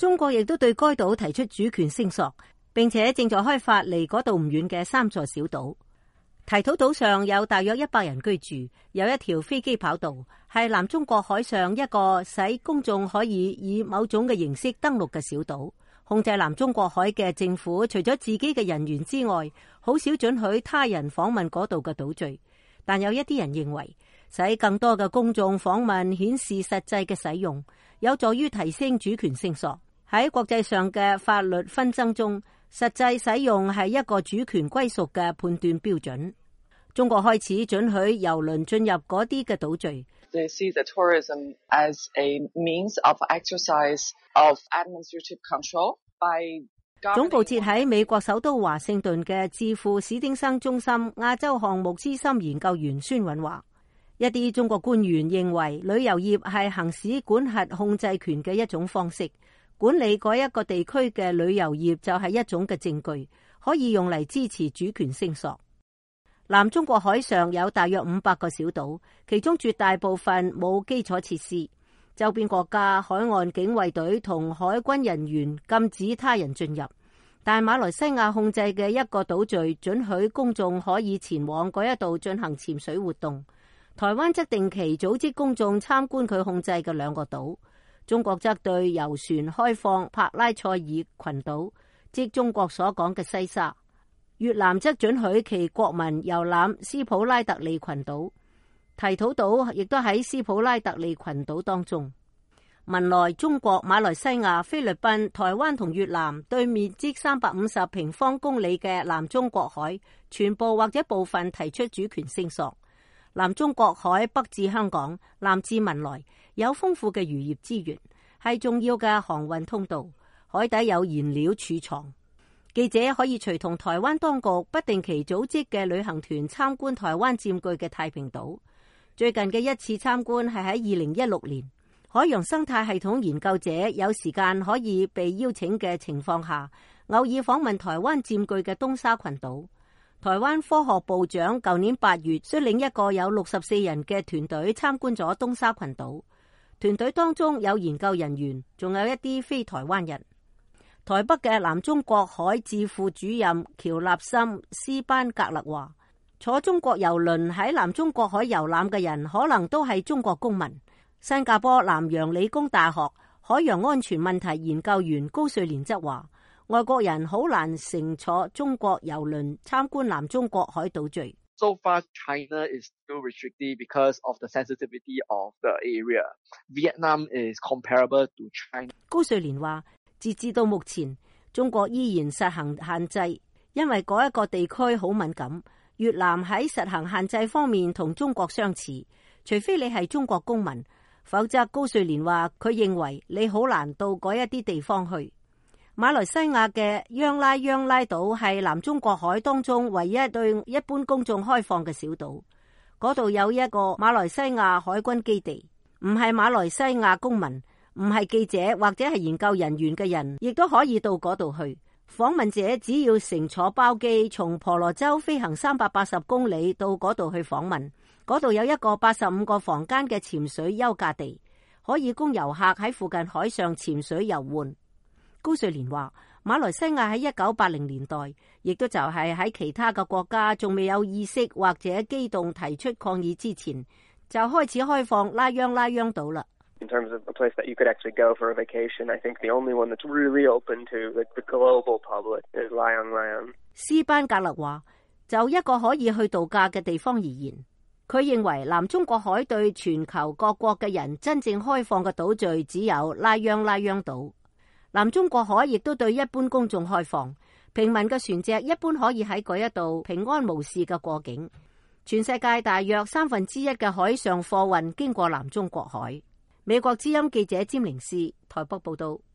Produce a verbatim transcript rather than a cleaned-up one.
中國亦都對該島提出主權聲索，並且正在開發離嗰度唔遠嘅三座小島。提土島上有大約一百人居住，有一條飛機跑道，係南中國海上一個使公眾可以以某種嘅形式登陸嘅小島。控制南中國海嘅政府，除咗自己嘅人員之外，好少准許他人訪問嗰度嘅島嶼。但有一啲人認為，使更多嘅公眾訪問顯示實際嘅使用，有助於提升主權聲索。喺國際上嘅法律紛爭中，實際使用係一個主權歸屬嘅判斷標準。中國開始准許郵輪進入嗰啲嘅島嶼。 They see the tourism as a means of exercise of administrative control by 總部設喺美國首都華盛頓嘅智庫史丁生中心亞洲項目資深研究員孫允話，一啲中國官員認為旅遊業係行使管轄控制權嘅一種方式，管理嗰一個地區嘅旅遊業就係一種嘅證據，可以用嚟支持主權聲索。南中國海上有大約五百個小島，其中絕大部分冇基礎設施。周邊國家海岸警衛隊同海軍人員禁止他人進入，但馬來西亞控制嘅一個島嶼准許公眾可以前往嗰一度進行潛水活動。台灣則定期組織公眾參觀佢控制嘅兩個島。中國則對遊船開放帕拉塞爾群島，即中國所講嘅西沙。越南則准許其國民遊覽斯普拉特利群島，提土島亦都喺斯普拉特利群島當中。文萊、中國、馬來西亞、菲律賓、台灣同越南對面積三百五十平方公里嘅南中國海，全部或者部分提出主權聲索。南中國海北至香港，南至文萊，有豐富嘅漁業資源，係重要嘅航運通道，海底有燃料儲藏。記者可以隨同台灣當局不定期組織嘅旅行團參觀台灣佔據嘅太平島。最近嘅一次參觀係喺二零一六年，海洋生態系統研究者有時間可以被邀請嘅情況下，偶爾訪問台灣佔據嘅東沙群島。台灣科學部長舊年八月率領一個有六十四人嘅團隊參觀咗東沙群島，團隊當中有研究人員，仲有一啲非台灣人。台北嘅南中國海智庫主任喬納森斯班格勒話，坐中國郵輪喺南中國海遊覽嘅人可能都係中國公民。新加坡南洋理工大學海洋安全問題研究員高瑞蓮則話，外國人好難乘坐中國郵輪參觀南中國海島嶼。 So far, China is still restricted because of the sensitivity of the area. Vietnam is comparable to China. 高瑞蓮話，截至到目前，中國依然實行限制，因為嗰一個地區好敏感。越南喺實行限制方面同中國相似，除非你係中國公民，否則高瑞蓮話佢認為你好難到嗰一啲地方去。馬來西亞嘅央拉央拉島係南中國海當中唯一對一般公眾開放嘅小島，嗰度有一個馬來西亞海軍基地，唔係馬來西亞公民，唔係記者或者係研究人員嘅人，亦都可以到嗰度去。訪問者只要乘坐包機從婆羅洲飛行三百八十公里到嗰度去訪問。嗰度有一個八十五個房間嘅潛水休假地，可以供遊客喺附近海上潛水遊玩。高瑞蓮話，馬來西亞喺一九八零年代，亦都就係喺其他嘅國家仲未有意識或者機動提出抗議之前，就開始開放拉央拉央島啦。 In terms of a place that you could actually go for a vacation, I think the only one that's really open to the, the global public is Layang Layang. 斯班格勒話，就一個可以去度假嘅地方而言，佢認為南中國海對全球各國嘅人真正開放嘅島嶼只有拉央拉央島。南中國海亦都對一般公眾開放，平民嘅船隻一般可以喺嗰一度平安無事嘅過境。全世界大約三分之一嘅海上貨運經過南中國海。美國之音記者詹寧斯台北報道。